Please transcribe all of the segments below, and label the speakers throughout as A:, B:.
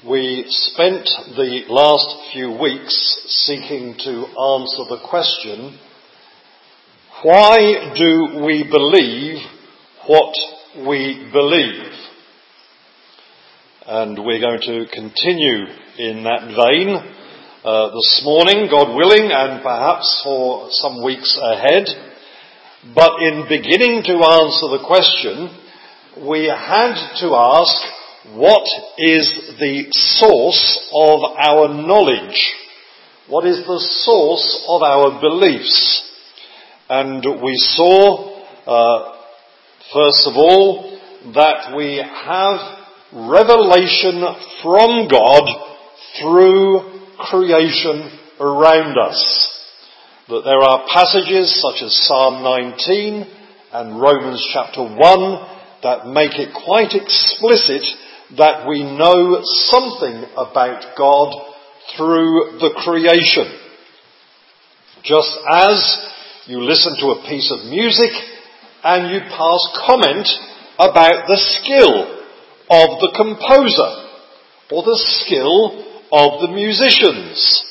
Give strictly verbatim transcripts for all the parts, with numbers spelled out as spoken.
A: We spent the last few weeks seeking to answer the question, why do we believe what we believe? And we're going to continue in that vein uh, this morning, God willing, and perhaps for some weeks ahead. But in beginning to answer the question, we had to ask, what is the source of our knowledge? What is the source of our beliefs? And we saw, uh, first of all, that we have revelation from God through creation around us. That there are passages such as Psalm nineteen and Romans chapter one that make it quite explicit that we know something about God through the creation. Just as you listen to a piece of music and you pass comment about the skill of the composer or the skill of the musicians,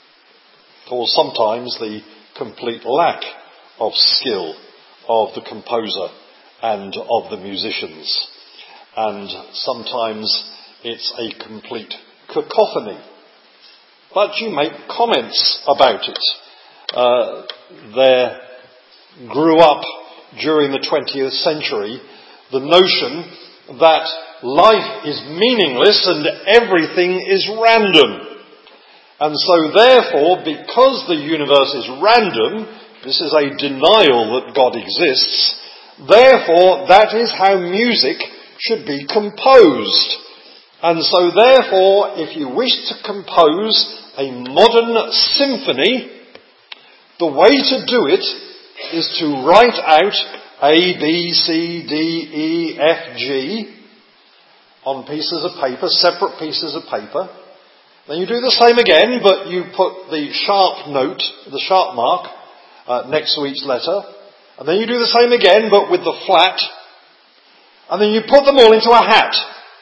A: or sometimes the complete lack of skill of the composer and of the musicians. And sometimes it's a complete cacophony. But you make comments about it. Uh, there grew up during the twentieth century the notion that life is meaningless and everything is random. And so therefore, because the universe is random, this is a denial that God exists, therefore that is how music should be composed. And so therefore, if you wish to compose a modern symphony, the way to do it is to write out A, B, C, D, E, F, G on pieces of paper, separate pieces of paper. Then you do the same again, but you put the sharp note, the sharp mark, uh, next to each letter. And then you do the same again, but with the flat. And then you put them all into a hat.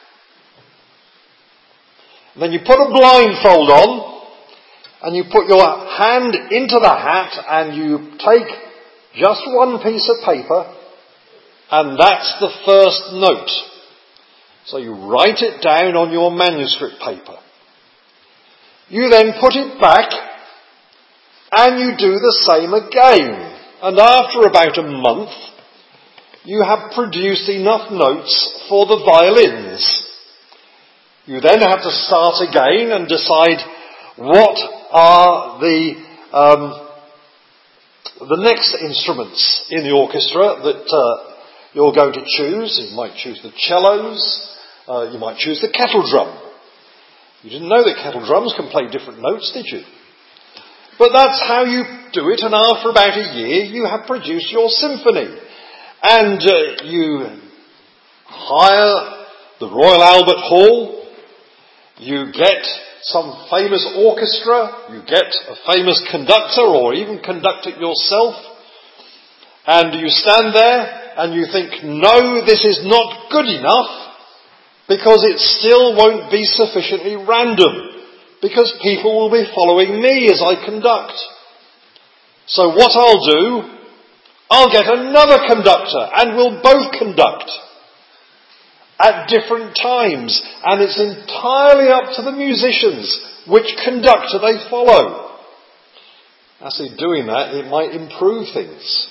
A: And then you put a blindfold on, and you put your hand into the hat, and you take just one piece of paper, and that's the first note. So you write it down on your manuscript paper. You then put it back, and you do the same again. And after about a month, you have produced enough notes for the violins. You then have to start again and decide what are the um, the next instruments in the orchestra that uh, you're going to choose. You might choose the cellos. Uh, you might choose the kettle drum. You didn't know that kettle drums can play different notes, did you? But that's how you do it, and after about a year you have produced your symphony. And uh, you hire the Royal Albert Hall, you get some famous orchestra, you get a famous conductor, or even conduct it yourself, and you stand there and you think, no, this is not good enough, because it still won't be sufficiently random, because people will be following me as I conduct. So what I'll do, I'll get another conductor, and we'll both conduct at different times, and it's entirely up to the musicians which conductor they follow. As they're doing that, it might improve things.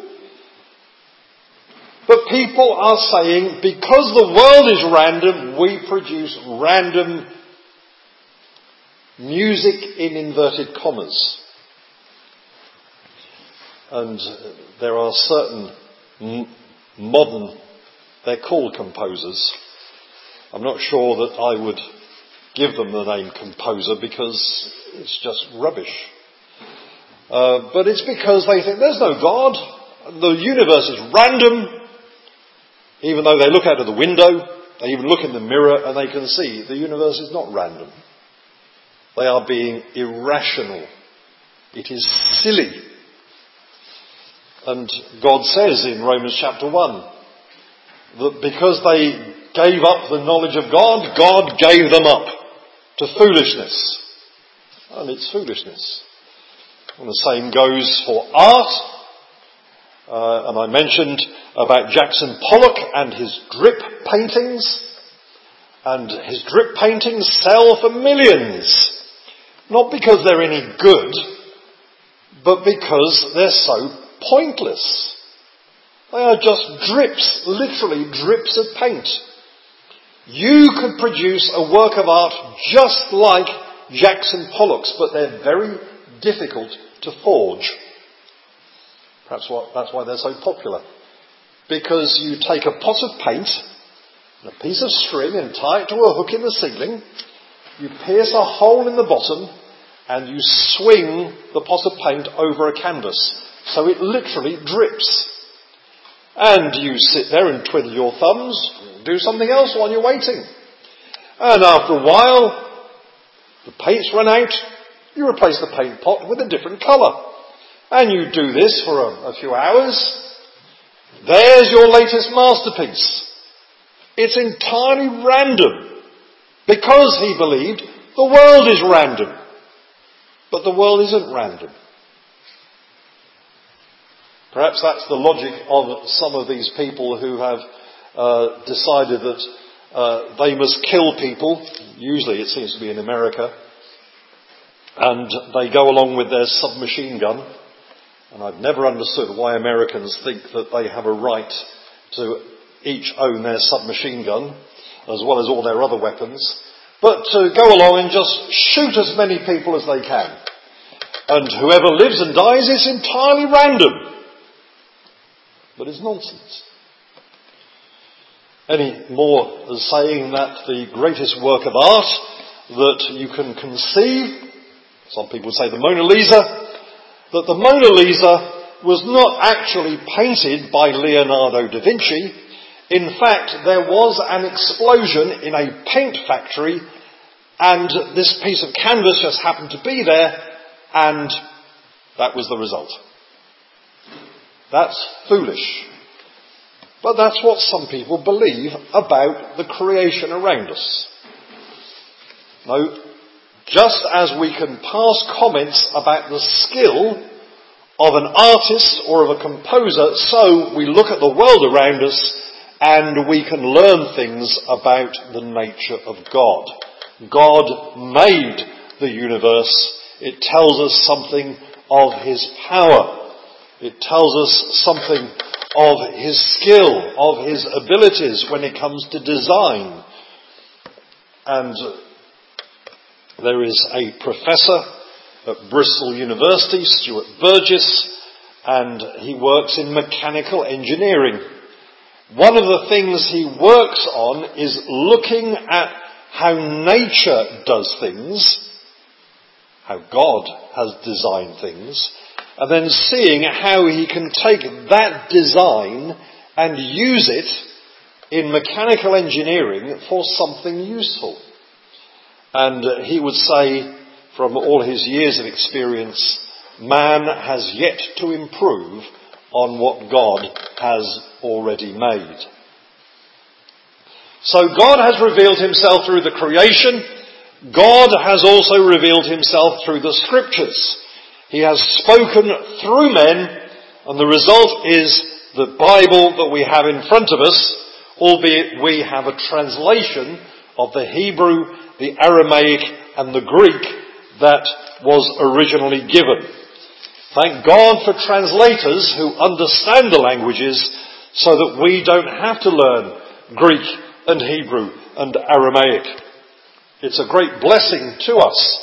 A: But people are saying, because the world is random, we produce random music in inverted commas. And there are certain m- modern, they're called composers. I'm not sure that I would give them the name composer because it's just rubbish. Uh, but it's because they think there's no God. The universe is random. Even though they look out of the window, they even look in the mirror and they can see the universe is not random. They are being irrational. It is silly. And God says in Romans chapter one that because they gave up the knowledge of God, God gave them up to foolishness. And it's foolishness. And the same goes for art. Uh, and I mentioned about Jackson Pollock and his drip paintings. And his drip paintings sell for millions. Not because they're any good, but because they're so pointless. They are just drips, literally drips of paint. You could produce a work of art just like Jackson Pollock's, but they're very difficult to forge. Perhaps what, that's why they're so popular. Because you take a pot of paint, and a piece of string, and tie it to a hook in the ceiling, you pierce a hole in the bottom, and you swing the pot of paint over a canvas. So it literally drips. And you sit there and twiddle your thumbs, do something else while you're waiting. And after a while, the paint's run out, you replace the paint pot with a different colour. And you do this for a, a few hours. There's your latest masterpiece. It's entirely random. Because he believed the world is random. But the world isn't random. Perhaps that's the logic of some of these people who have uh, decided that uh, they must kill people. Usually it seems to be in America. And they go along with their submachine gun. And I've never understood why Americans think that they have a right to each own their submachine gun, as well as all their other weapons. But to go along and just shoot as many people as they can. And whoever lives and dies is entirely random. But it's nonsense. Any more than saying that the greatest work of art that you can conceive, some people say the Mona Lisa, that the Mona Lisa was not actually painted by Leonardo da Vinci. In fact, there was an explosion in a paint factory, and this piece of canvas just happened to be there, and that was the result. That's foolish. But that's what some people believe about the creation around us. No, just as we can pass comments about the skill of an artist or of a composer, so we look at the world around us and we can learn things about the nature of God. God made the universe. It tells us something of his power. It tells us something of his skill, of his abilities when it comes to design. And there is a professor at Bristol University, Stuart Burgess, and he works in mechanical engineering. One of the things he works on is looking at how nature does things, how God has designed things, and then seeing how he can take that design and use it in mechanical engineering for something useful. And he would say, from all his years of experience, man has yet to improve on what God has already made. So God has revealed himself through the creation. God has also revealed himself through the scriptures. He has spoken through men, and the result is the Bible that we have in front of us, albeit we have a translation of the Hebrew, the Aramaic, and the Greek that was originally given. Thank God for translators who understand the languages so that we don't have to learn Greek and Hebrew and Aramaic. It's a great blessing to us.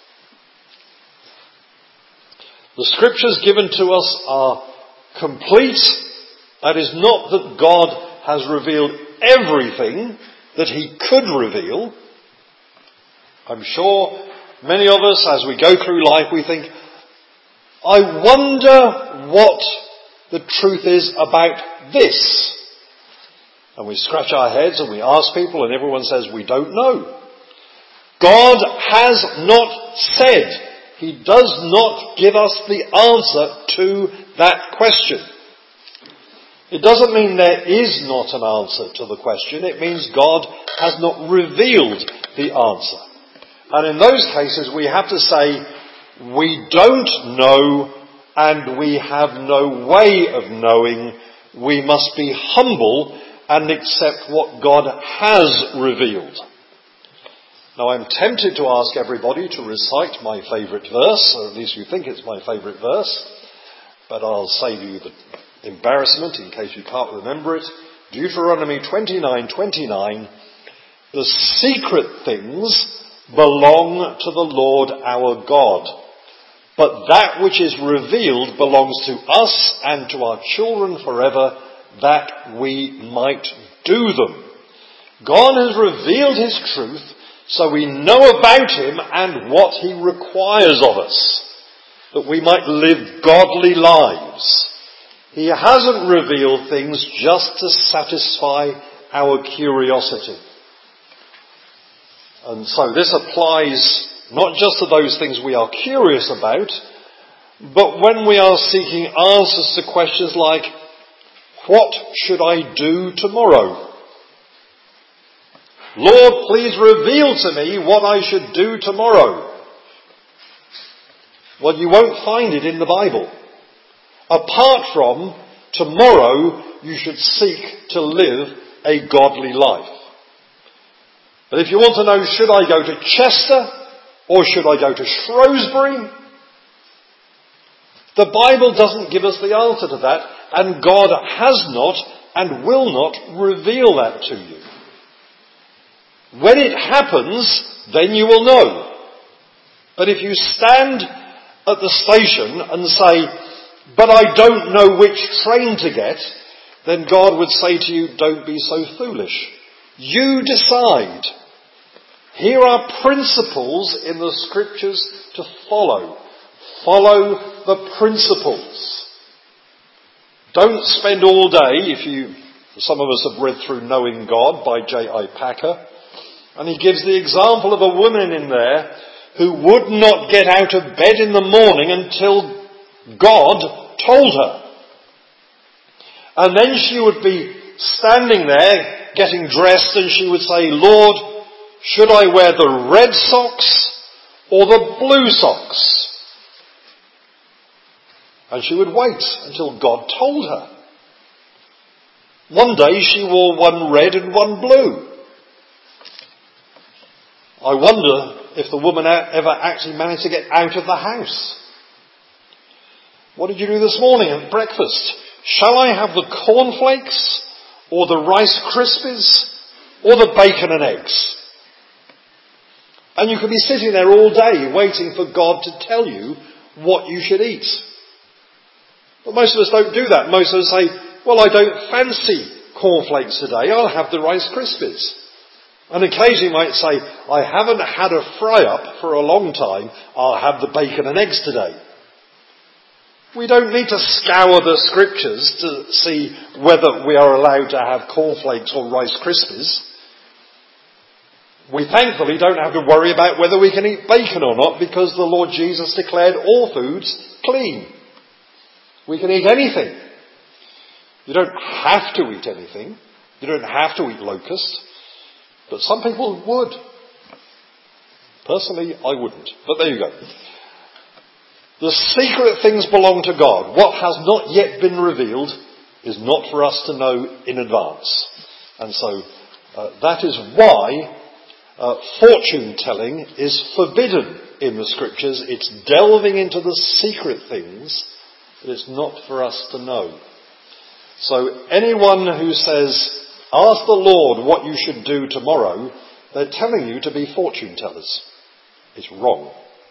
A: The scriptures given to us are complete. That is not that God has revealed everything that he could reveal. I'm sure many of us, as we go through life, we think, I wonder what the truth is about this. And we scratch our heads and we ask people and everyone says, we don't know. God has not said. He does not give us the answer to that question. It doesn't mean there is not an answer to the question. It means God has not revealed the answer. And in those cases we have to say, we don't know and we have no way of knowing. We must be humble and accept what God has revealed. Now I'm tempted to ask everybody to recite my favourite verse, or at least you think it's my favourite verse, but I'll save you the embarrassment in case you can't remember it. Deuteronomy twenty-nine twenty-nine, the secret things belong to the Lord our God, but that which is revealed belongs to us and to our children forever, that we might do them. God has revealed his truth so we know about him and what he requires of us, that we might live godly lives. He hasn't revealed things just to satisfy our curiosity. And so this applies not just to those things we are curious about, but when we are seeking answers to questions like, what should I do tomorrow? Lord, please reveal to me what I should do tomorrow. Well, you won't find it in the Bible. Apart from, tomorrow you should seek to live a godly life. But if you want to know, should I go to Chester or should I go to Shrewsbury? The Bible doesn't give us the answer to that, and God has not and will not reveal that to you. When it happens, then you will know. But if you stand at the station and say, but I don't know which train to get, then God would say to you, don't be so foolish. You decide. Here are principles in the scriptures to follow. Follow the principles. Don't spend all day, if you, some of us have read through Knowing God by J I Packer, and he gives the example of a woman in there who would not get out of bed in the morning until God told her. And then she would be standing there getting dressed and she would say, Lord, should I wear the red socks or the blue socks? And she would wait until God told her. One day she wore one red and one blue. I wonder if the woman ever actually managed to get out of the house. What did you do this morning at breakfast? Shall I have the cornflakes or the Rice Krispies or the bacon and eggs? And you could be sitting there all day waiting for God to tell you what you should eat. But most of us don't do that. Most of us say, well, I don't fancy cornflakes today. I'll have the Rice Krispies. And occasionally you might say, I haven't had a fry-up for a long time. I'll have the bacon and eggs today. We don't need to scour the scriptures to see whether we are allowed to have cornflakes or Rice Krispies. We thankfully don't have to worry about whether we can eat bacon or not, because the Lord Jesus declared all foods clean. We can eat anything. You don't have to eat anything. You don't have to eat locusts. But some people would. Personally, I wouldn't. But there you go. The secret things belong to God. What has not yet been revealed is not for us to know in advance. And so uh, that is why uh, fortune telling is forbidden in the scriptures. It's delving into the secret things that it's not for us to know. So anyone who says, ask the Lord what you should do tomorrow, they're telling you to be fortune tellers. It's wrong.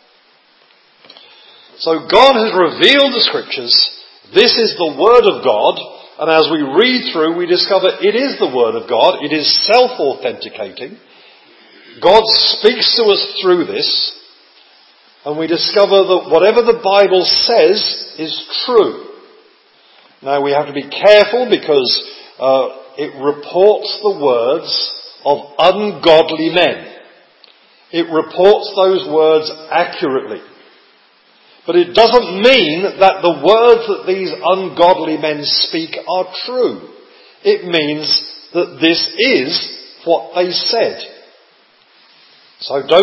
A: So God has revealed the scriptures. This is the word of God. And as we read through, we discover it is the word of God. It is self-authenticating. God speaks to us through this. And we discover that whatever the Bible says is true. Now we have to be careful because uh, it reports the words of ungodly men. It reports those words accurately. But it doesn't mean that the words that these ungodly men speak are true. It means that this is what they said. So don't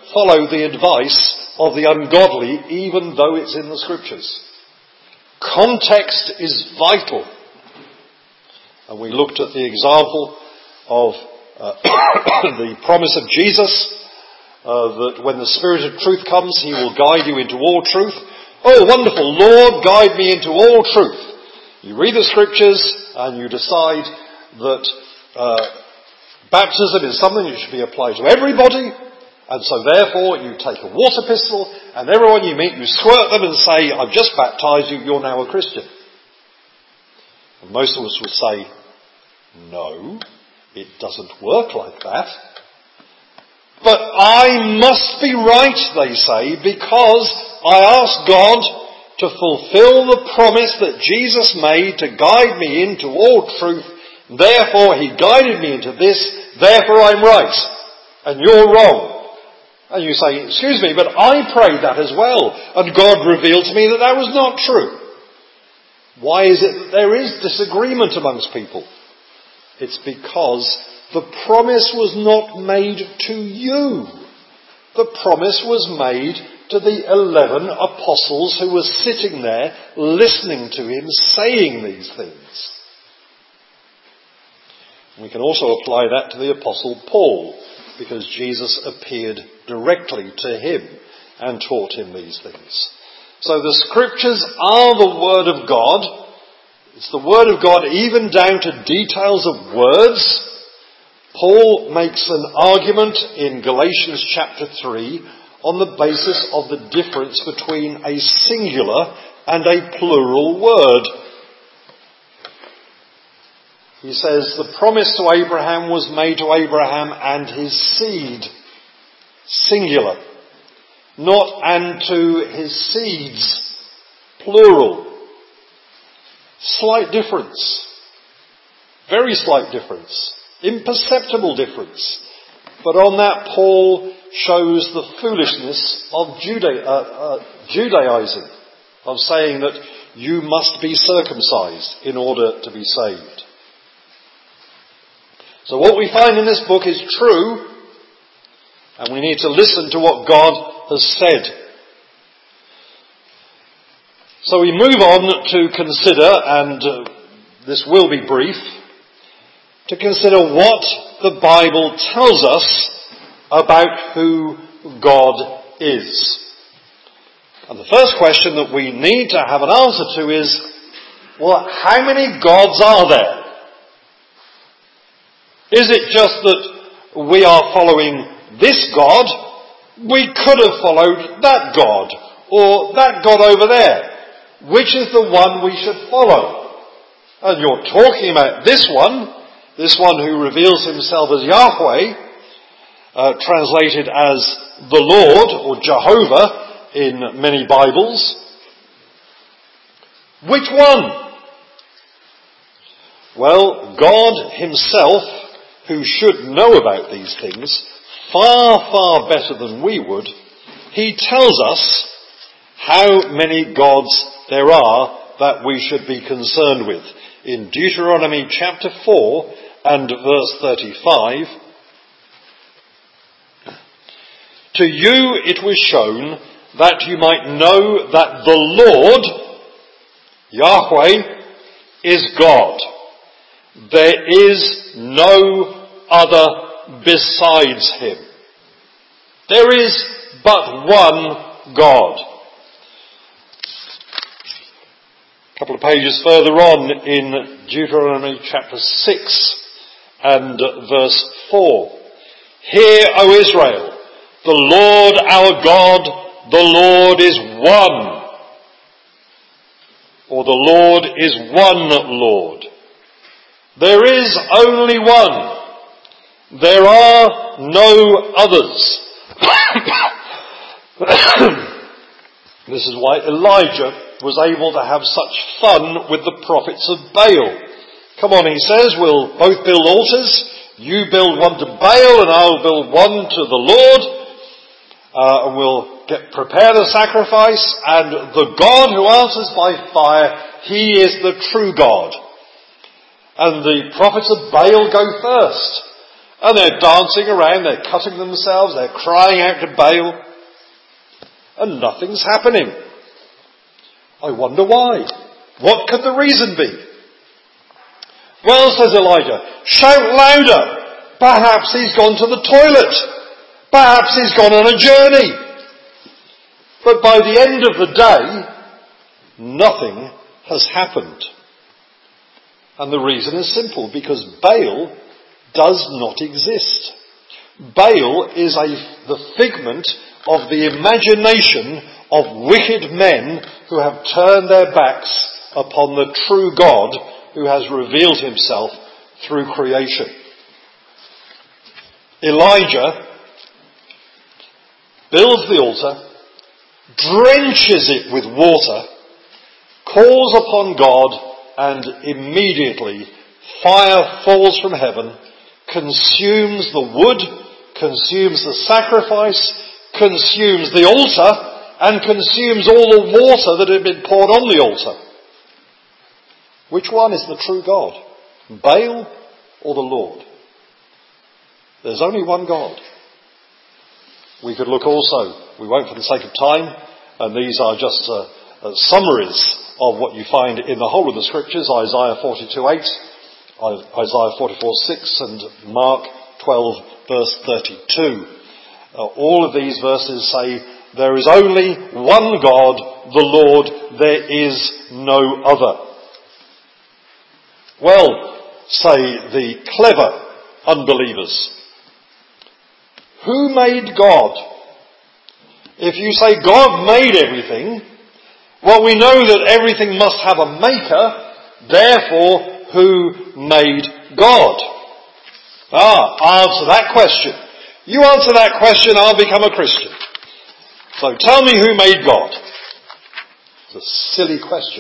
A: follow the advice of the ungodly, even though it's in the Scriptures. Context is vital. And we looked at the example of uh, the promise of Jesus, uh, that when the Spirit of truth comes, he will guide you into all truth. Oh, wonderful, Lord, guide me into all truth. You read the Scriptures and you decide that uh, baptism is something that should be applied to everybody, and so therefore you take a water pistol and everyone you meet, you squirt them and say, I've just baptized you, you're now a Christian. And most of us would say, no, it doesn't work like that. But I must be right, they say, because I asked God to fulfill the promise that Jesus made to guide me into all truth. Therefore he guided me into this, therefore I'm right, and you're wrong. And you say, excuse me, but I prayed that as well, and God revealed to me that that was not true. Why is it that there is disagreement amongst people? It's because the promise was not made to you. The promise was made to the eleven apostles who were sitting there listening to him saying these things. We can also apply that to the Apostle Paul, because Jesus appeared directly to him and taught him these things. So the Scriptures are the Word of God. It's the Word of God even down to details of words. Paul makes an argument in Galatians chapter three on the basis of the difference between a singular and a plural word. He says the promise to Abraham was made to Abraham and his seed, singular, not and to his seeds, plural. Slight difference, very slight difference, imperceptible difference. But on that Paul shows the foolishness of Juda- uh, uh, Judaizing, of saying that you must be circumcised in order to be saved. So what we find in this book is true, and we need to listen to what God has said. So we move on to consider, and uh, this will be brief, to consider what the Bible tells us about who God is. And the first question that we need to have an answer to is, well, how many gods are there? Is it just that we are following this God? We could have followed that God, or that God over there. Which is the one we should follow? And you're talking about this one, this one who reveals himself as Yahweh, uh, translated as the Lord, or Jehovah, in many Bibles. Which one? Well, God himself, who should know about these things far, far better than we would, he tells us how many gods there are that we should be concerned with. In Deuteronomy chapter four and verse thirty-five, to you it was shown that you might know that the Lord, Yahweh, is God. There is no other besides him. There is but one God. A couple of pages further on in Deuteronomy chapter six and verse four. Hear, O Israel, the Lord our God, the Lord is one. Or the Lord is one Lord. There is only one. There are no others. This is why Elijah was able to have such fun with the prophets of Baal. Come on, he says, we'll both build altars. You build one to Baal and I'll build one to the Lord. Uh, and we'll get, prepare the sacrifice. And the God who answers by fire, he is the true God. And the prophets of Baal go first. And they're dancing around, they're cutting themselves, they're crying out to Baal. And nothing's happening. I wonder why. What could the reason be? Well, says Elijah, shout louder. Perhaps he's gone to the toilet. Perhaps he's gone on a journey. But by the end of the day, nothing has happened. And the reason is simple, because Baal does not exist. Baal is a, the figment of the imagination of wicked men who have turned their backs upon the true God who has revealed himself through creation. Elijah builds the altar, drenches it with water, calls upon God, and immediately fire falls from heaven, consumes the wood, consumes the sacrifice, consumes the altar, and consumes all the water that had been poured on the altar. Which one is the true God? Baal or the Lord? There's only one God. We could look also, we won't for the sake of time, and these are just uh, uh, summaries of what you find in the whole of the scriptures, Isaiah forty-two eight, Isaiah forty-four six, and Mark twelve verse thirty-two. Uh, all of these verses say, there is only one God, the Lord, there is no other. Well, say the clever unbelievers, who made God? If you say God made everything, well, we know that everything must have a maker, therefore, who made God? Ah, answer that question. You answer that question, I'll become a Christian. So tell me who made God. It's a silly question.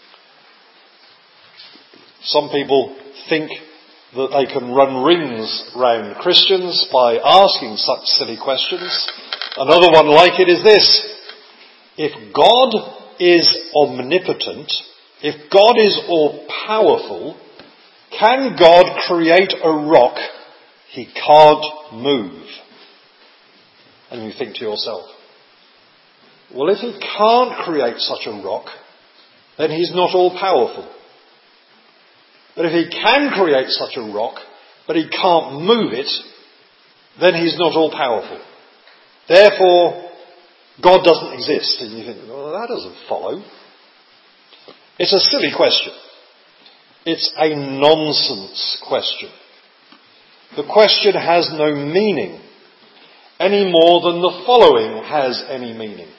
A: Some people think that they can run rings round Christians by asking such silly questions. Another one like it is this. If God is omnipotent, if God is all-powerful, can God create a rock he can't move? And you think to yourself, well, if he can't create such a rock, then he's not all-powerful. But if he can create such a rock, but he can't move it, then he's not all-powerful. Therefore, God doesn't exist. And you think, well, that doesn't follow. It's a silly question. It's a nonsense question. The question has no meaning, any more than the following has any meaning.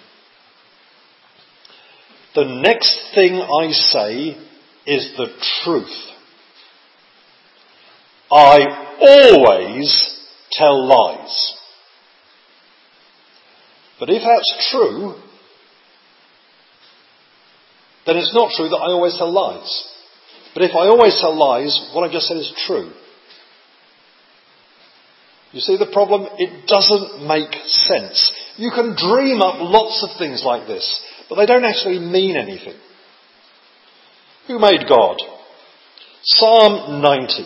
A: The next thing I say is the truth. I always tell lies. But if that's true, then it's not true that I always tell lies. But if I always tell lies, what I just said is true. You see the problem? It doesn't make sense. You can dream up lots of things like this, but they don't actually mean anything. Who made God? Psalm ninety.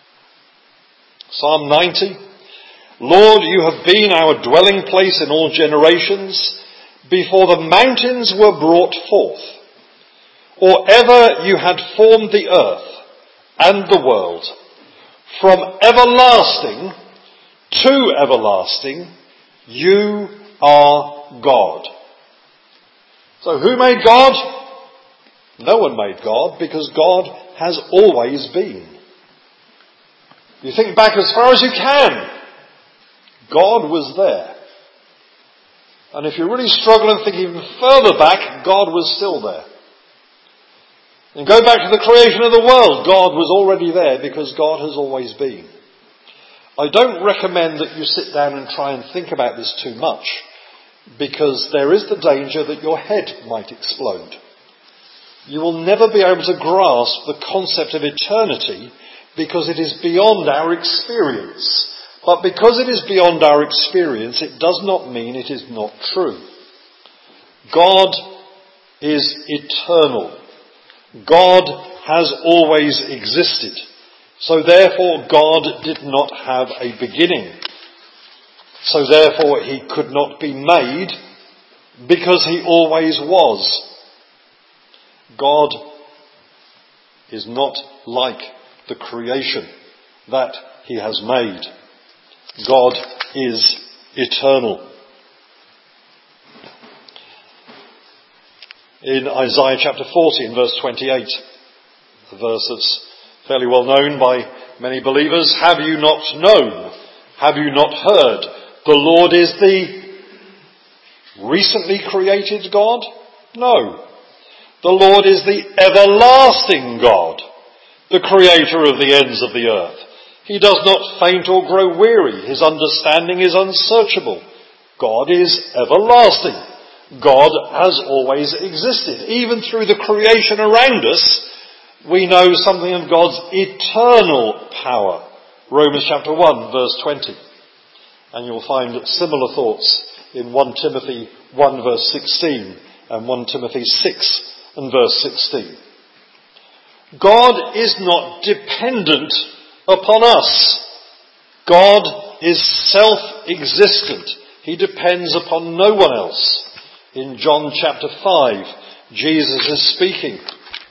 A: Psalm ninety. Lord, you have been our dwelling place in all generations, before the mountains were brought forth, or ever you had formed the earth and the world. From everlasting to everlasting, you are God. So who made God? No one made God, because God has always been. You think back as far as you can. God was there. And if you really struggle and think even further back, God was still there. And go back to the creation of the world. God was already there because God has always been. I don't recommend that you sit down and try and think about this too much, because there is the danger that your head might explode. You will never be able to grasp the concept of eternity because it is beyond our experience. But because it is beyond our experience, it does not mean it is not true. God is eternal. God has always existed. So therefore God did not have a beginning. So therefore he could not be made, because he always was. God is not like the creation that he has made. God is eternal. In Isaiah chapter forty, in verse twenty-eight, a verse that's fairly well known by many believers, have you not known? Have you not heard? The Lord is the recently created God? No. The Lord is the everlasting God, the creator of the ends of the earth. He does not faint or grow weary. His understanding is unsearchable. God is everlasting. God has always existed. Even through the creation around us, we know something of God's eternal power. Romans chapter one, verse twenty. And you'll find similar thoughts in First Timothy one, verse sixteen, and First Timothy six and verse sixteen. God is not dependent upon us. God is self-existent. He depends upon no one else. In John chapter five, Jesus is speaking,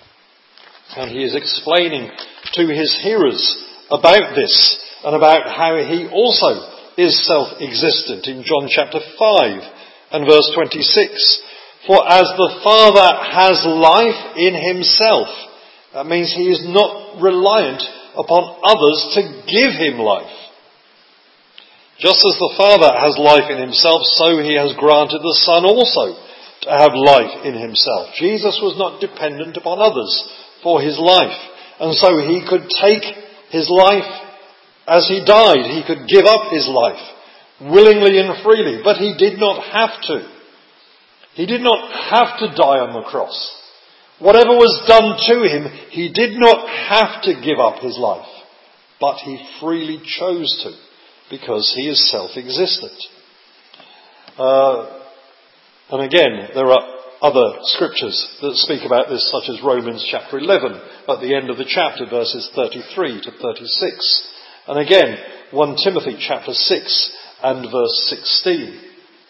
A: and he is explaining to his hearers about this and about how he also is self-existent. In John chapter five and verse twenty-six, for as the Father has life in himself, that means he is not reliant upon others to give him life. Just as the Father has life in himself, so he has granted the Son also to have life in himself. Jesus was not dependent upon others for his life, and so he could take his life as he died. He could give up his life willingly and freely, but he did not have to. He did not have to die on the cross. Whatever was done to him, he did not have to give up his life, but he freely chose to, because he is self-existent. Uh, and again, there are other scriptures that speak about this, such as Romans chapter eleven, at the end of the chapter, verses thirty-three to thirty-six. And again, First Timothy chapter six and verse sixteen.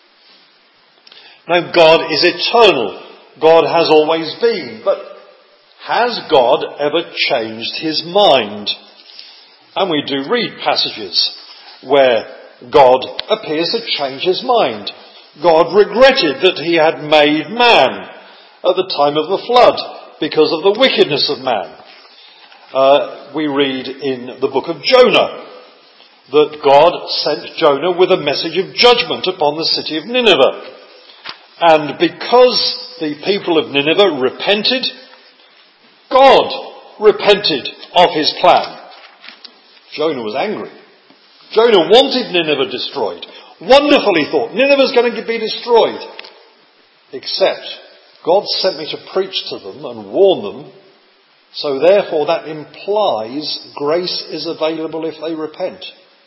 A: Now, God is eternal. God has always been. But has God ever changed his mind? And we do read passages where God appears to change his mind. God regretted that he had made man at the time of the flood because of the wickedness of man. Uh, we read in the book of Jonah that God sent Jonah with a message of judgment upon the city of Nineveh. And because the people of Nineveh repented, God repented of his plan. Jonah was angry. Jonah wanted Nineveh destroyed. Wonderful, he thought. Nineveh's going to be destroyed. Except God sent me to preach to them and warn them. So therefore that implies grace is available if they repent.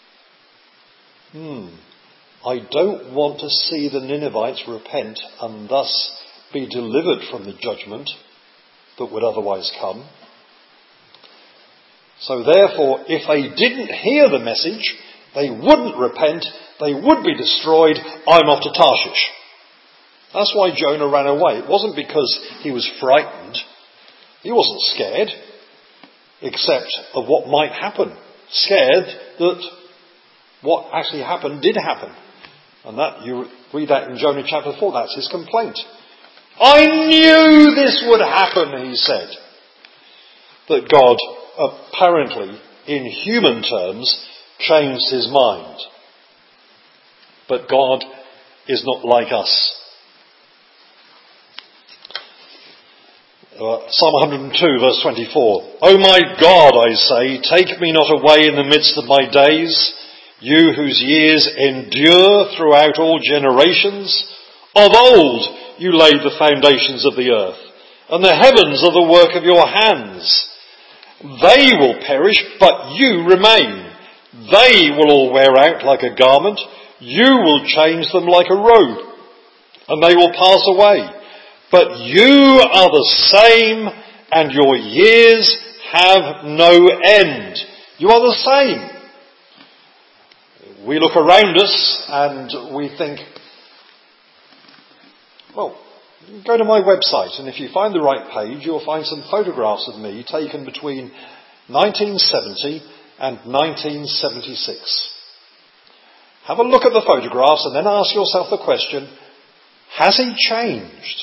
A: Hmm. I don't want to see the Ninevites repent and thus be delivered from the judgment that would otherwise come. So therefore, if they didn't hear the message, they wouldn't repent, they would be destroyed, I'm off to Tarshish. That's why Jonah ran away. It wasn't because he was frightened. He wasn't scared, except of what might happen. Scared that what actually happened did happen. And that, you read that in Jonah chapter four, that's his complaint. I knew this would happen, he said. That God, apparently, in human terms, changed his mind. But God is not like us. Uh, Psalm one hundred two, verse twenty-four. O my God, I say, take me not away in the midst of my days, you whose years endure throughout all generations. Of old you laid the foundations of the earth, and the heavens are the work of your hands. They will perish, but you remain. They will all wear out like a garment. You will change them like a robe, and they will pass away. But you are the same, and your years have no end. You are the same. We look around us and we think, well, go to my website, and if you find the right page, you'll find some photographs of me taken between nineteen seventy and nineteen seventy-six. Have a look at the photographs and then ask yourself the question, has he changed?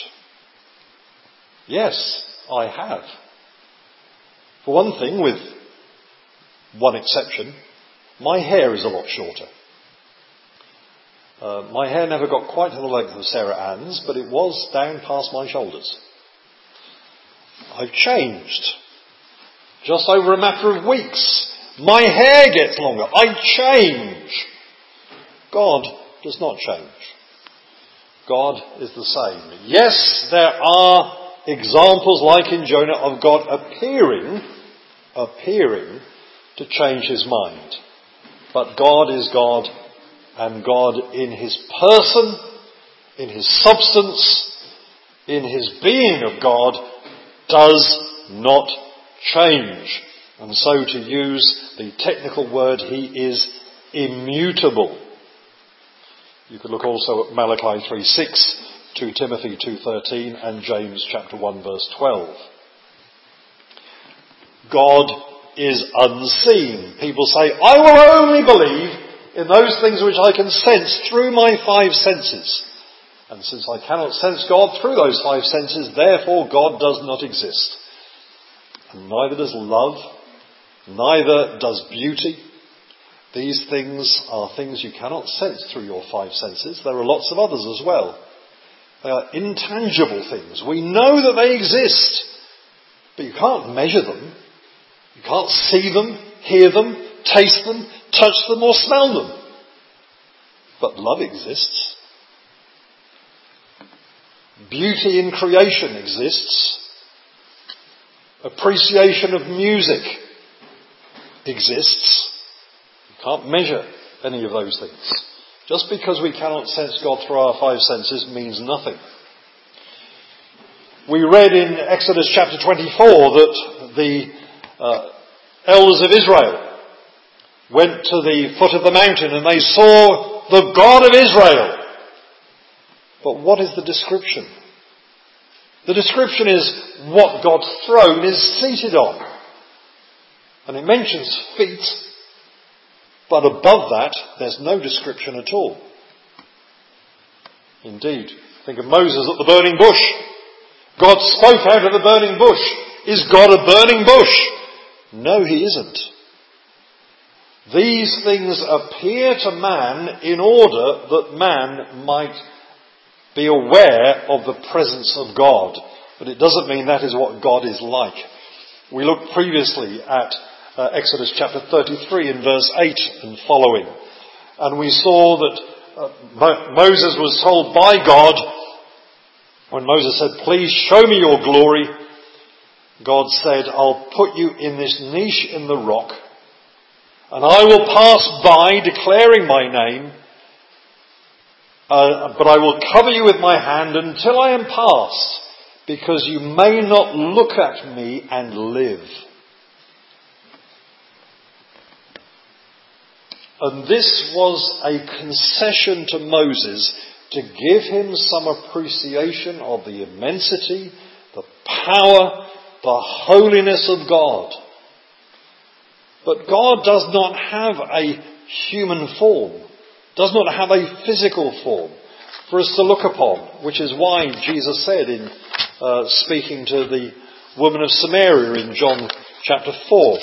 A: Yes, I have. For one thing, with one exception, my hair is a lot shorter. Uh, my hair never got quite to the length of Sarah Ann's, but it was down past my shoulders. I've changed. Just over a matter of weeks, my hair gets longer. I change. God does not change. God is the same. Yes, there are examples like in Jonah of God appearing, appearing to change his mind. But God is God, and God in his person, in his substance, in his being of God, does not change. And so, to use the technical word, he is immutable. You could look also at Malachi three six, two Timothy two thirteen, and James chapter one verse twelve. God is unseen. People say, I will only believe in those things which I can sense through my five senses. And since I cannot sense God through those five senses, therefore God does not exist. And neither does love, neither does beauty. These things are things you cannot sense through your five senses. There are lots of others as well. They are intangible things. We know that they exist, but you can't measure them. You can't see them, hear them, taste them, touch them or smell them. But love exists. Beauty in creation exists. Appreciation of music exists. You can't measure any of those things. Just because we cannot sense God through our five senses means nothing. We read in Exodus chapter twenty-four that the uh, elders of Israel went to the foot of the mountain and they saw the God of Israel. But what is the description? The description is what God's throne is seated on. And it mentions feet, but above that there's no description at all. Indeed, think of Moses at the burning bush. God spoke out of the burning bush. Is God a burning bush? No, he isn't. These things appear to man in order that man might be aware of the presence of God. But it doesn't mean that is what God is like. We looked previously at uh, Exodus chapter thirty-three in verse eight and following. And we saw that uh, Mo- Moses was told by God, when Moses said, please show me your glory, God said, I'll put you in this niche in the rock, and I will pass by declaring my name, uh, but I will cover you with my hand until I am past, because you may not look at me and live. And this was a concession to Moses to give him some appreciation of the immensity, the power, the holiness of God. But God does not have a human form, does not have a physical form for us to look upon, which is why Jesus said in uh, speaking to the woman of Samaria in John chapter four,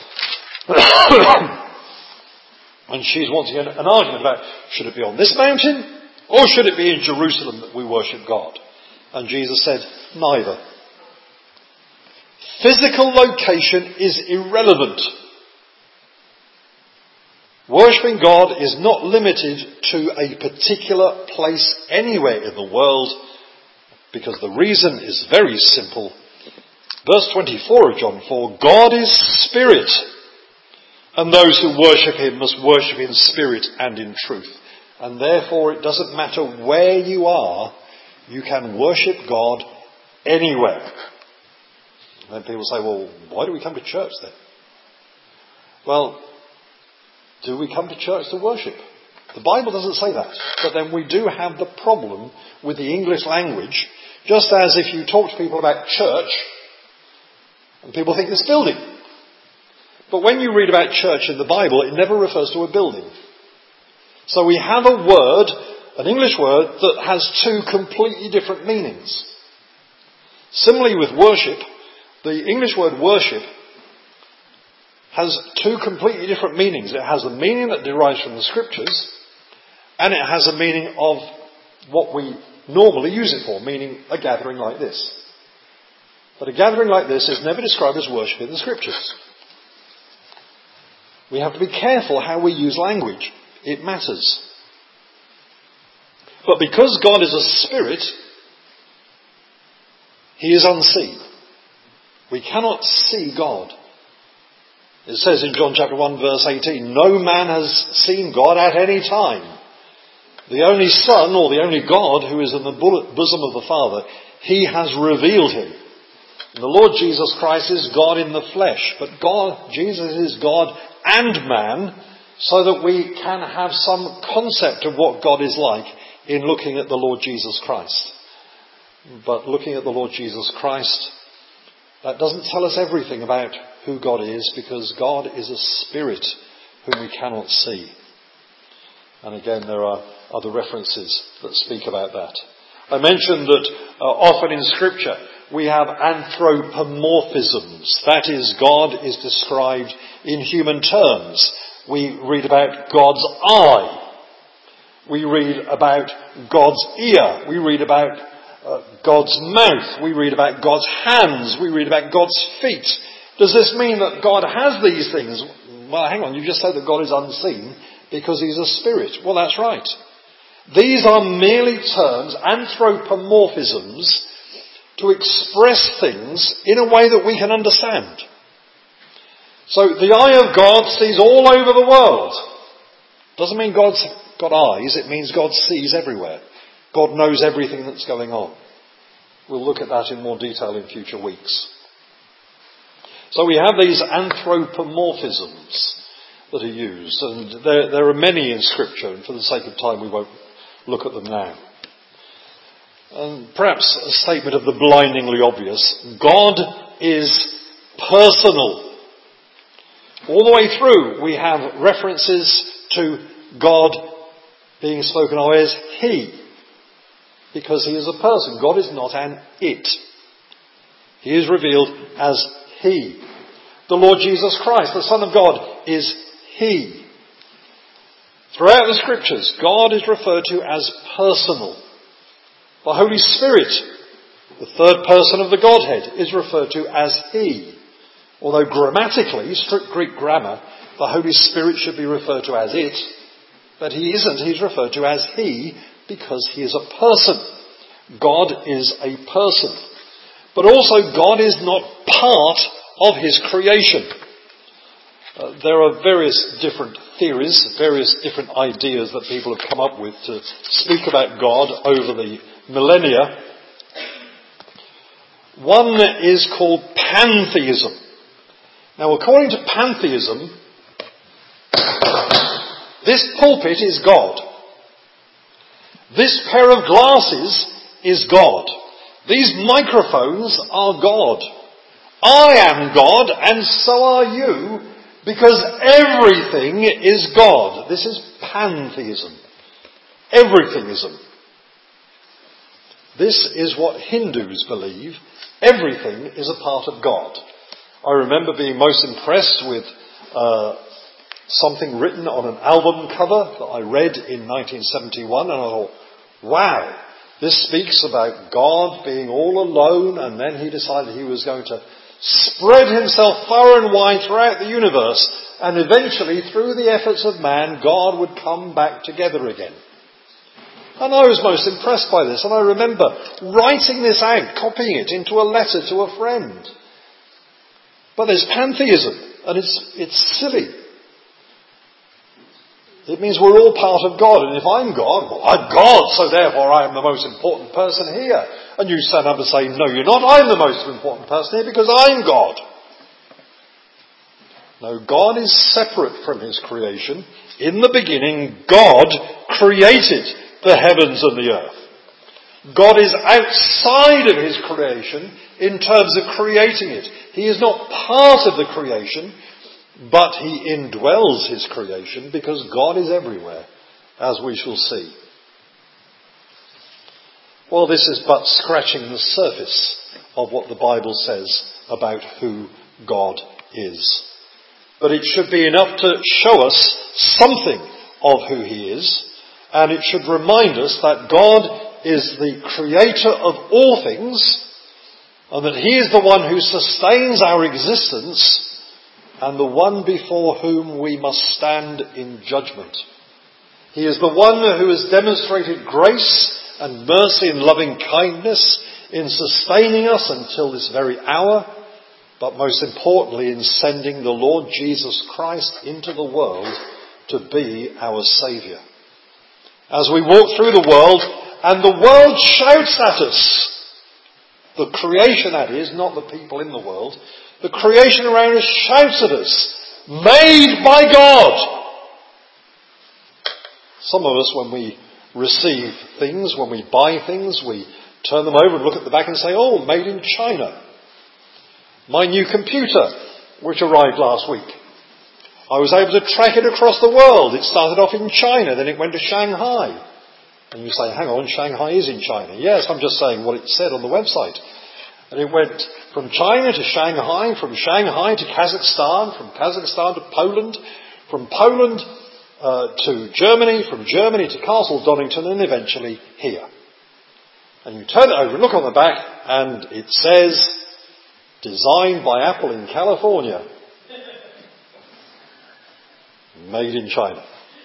A: and she's wanting an, an argument about, should it be on this mountain or should it be in Jerusalem that we worship God? And Jesus said, neither. Physical location is irrelevant. Worshipping God is not limited to a particular place anywhere in the world, because the reason is very simple. Verse twenty-four of John four, God is spirit, and those who worship him must worship in spirit and in truth. And therefore it doesn't matter where you are, you can worship God anywhere. And then people say, well, why do we come to church then? Well, do we come to church to worship? The Bible doesn't say that. But then we do have the problem with the English language, just as if you talk to people about church, and people think it's building. But when you read about church in the Bible, it never refers to a building. So we have a word, an English word, that has two completely different meanings. Similarly with worship, the English word worship has two completely different meanings. It has a meaning that derives from the scriptures, and it has a meaning of what we normally use it for, meaning a gathering like this. But a gathering like this is never described as worship in the scriptures. We have to be careful how we use language. It matters. But because God is a spirit, he is unseen. We cannot see God. It says in John chapter one verse eighteen, no man has seen God at any time. The only Son, or the only God who is in the bosom of the Father, he has revealed him. And the Lord Jesus Christ is God in the flesh. But God, Jesus is God and man, so that we can have some concept of what God is like in looking at the Lord Jesus Christ. But looking at the Lord Jesus Christ, that doesn't tell us everything about who God is, because God is a spirit whom we cannot see. And again, there are other references that speak about that. I mentioned that uh, often in Scripture we have anthropomorphisms. That is, God is described in human terms. We read about God's eye. We read about God's ear. We read about uh, God's mouth. We read about God's hands. We read about God's feet. Does this mean that God has these things? Well, hang on, you just said that God is unseen because he's a spirit. Well, that's right. These are merely terms, anthropomorphisms, to express things in a way that we can understand. So the eye of God sees all over the world. Doesn't mean God's got eyes, it means God sees everywhere. God knows everything that's going on. We'll look at that in more detail in future weeks. So we have these anthropomorphisms that are used, and there, there are many in Scripture, and for the sake of time we won't look at them now. And perhaps a statement of the blindingly obvious: God is personal. All the way through we have references to God being spoken of as he, because he is a person. God is not an it. He is revealed as he. The Lord Jesus Christ, the Son of God, is he. Throughout the Scriptures, God is referred to as personal. The Holy Spirit, the third person of the Godhead, is referred to as he. Although grammatically, strict Greek grammar, the Holy Spirit should be referred to as it, but he isn't. He's referred to as he because he is a person. God is a person. But also God is not part of his creation. Uh, there are various different theories, various different ideas that people have come up with to speak about God over the millennia. One is called pantheism. Now, according to pantheism, this pulpit is God. This pair of glasses is God. These microphones are God. I am God, and so are you, because everything is God. This is pantheism. Everythingism. This is what Hindus believe. Everything is a part of God. I remember being most impressed with uh, something written on an album cover that I read in nineteen seventy-one, and I thought, wow, this speaks about God being all alone, and then he decided he was going to spread himself far and wide throughout the universe, and eventually, through the efforts of man, God would come back together again. And I was most impressed by this, and I remember writing this out, copying it into a letter to a friend. But there's pantheism, and it's it's silly. It means we're all part of God, and if I'm God, well, I'm God, so therefore I am the most important person here. And you stand up and say, no, you're not, I'm the most important person here because I'm God. No, God is separate from his creation. In the beginning, God created the heavens and the earth. God is outside of his creation in terms of creating it. He is not part of the creation, but he indwells his creation because God is everywhere, as we shall see. Well, this is but scratching the surface of what the Bible says about who God is. But it should be enough to show us something of who he is, and it should remind us that God is the creator of all things, and that he is the one who sustains our existence, and the one before whom we must stand in judgment. He is the one who has demonstrated grace and mercy and loving kindness in sustaining us until this very hour, but most importantly in sending the Lord Jesus Christ into the world to be our Saviour. As we walk through the world, and the world shouts at us, the creation that is, not the people in the world, the creation around us shouts at us, made by God. Some of us, when we receive things, when we buy things, we turn them over and look at the back and say, oh, made in China. My new computer, which arrived last week, I was able to track it across the world. It started off in China, then it went to Shanghai. And you say, hang on, Shanghai is in China. Yes, I'm just saying what it said on the website. And it went from China to Shanghai, from Shanghai to Kazakhstan, from Kazakhstan to Poland, from Poland uh, to Germany, from Germany to Castle Donington, and eventually here. And you turn it over and look on the back, and it says, designed by Apple in California. Made in China.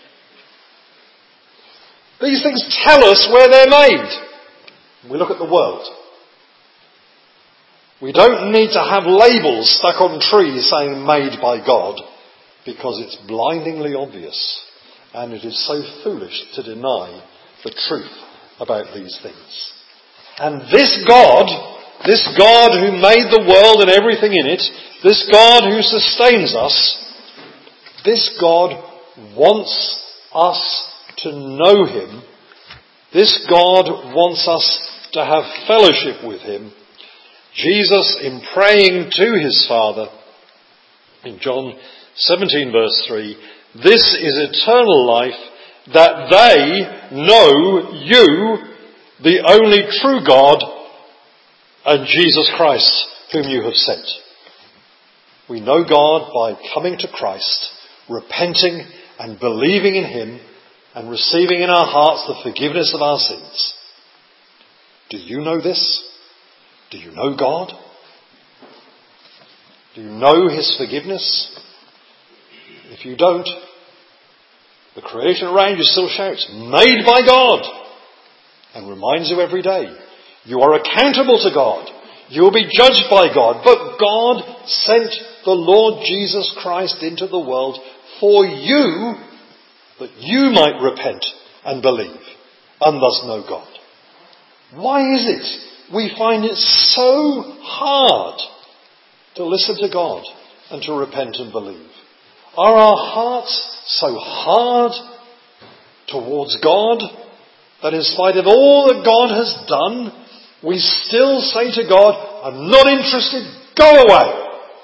A: These things tell us where they're made. We look at the world. We don't need to have labels stuck on trees saying made by God, because it's blindingly obvious, and it is so foolish to deny the truth about these things. And this God, this God who made the world and everything in it, this God who sustains us, this God wants us to know him. This God wants us to have fellowship with him. Jesus, in praying to his Father, in John seventeen verse three, this is eternal life, that they know you, the only true God, and Jesus Christ, whom you have sent. We know God by coming to Christ, repenting and believing in him, and receiving in our hearts the forgiveness of our sins. Do you know this? Do you know God? Do you know his forgiveness? If you don't, the creation around you still shouts, made by God, and reminds you every day, you are accountable to God. You will be judged by God. But God sent the Lord Jesus Christ into the world for you, that you might repent and believe, and thus know God. Why is it we find it so hard to listen to God and to repent and believe? Are our hearts so hard towards God that in spite of all that God has done, we still say to God, I'm not interested, go away?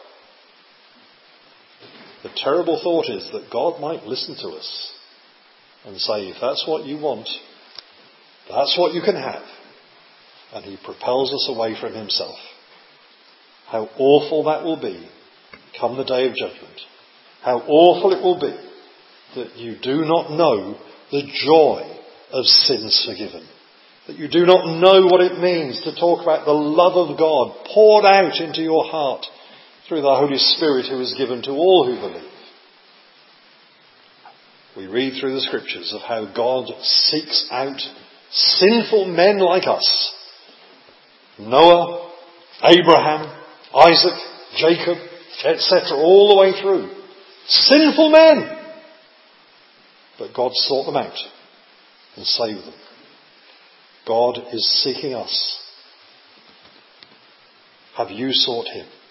A: The terrible thought is that God might listen to us and say, if that's what you want, that's what you can have. And he propels us away from himself. How awful that will be come the day of judgment. How awful it will be that you do not know the joy of sins forgiven. That you do not know what it means to talk about the love of God poured out into your heart through the Holy Spirit who is given to all who believe. We read through the scriptures of how God seeks out sinful men like us. Noah, Abraham, Isaac, Jacob, et cetera, all the way through. Sinful men. But God sought them out and saved them. God is seeking us. Have you sought him?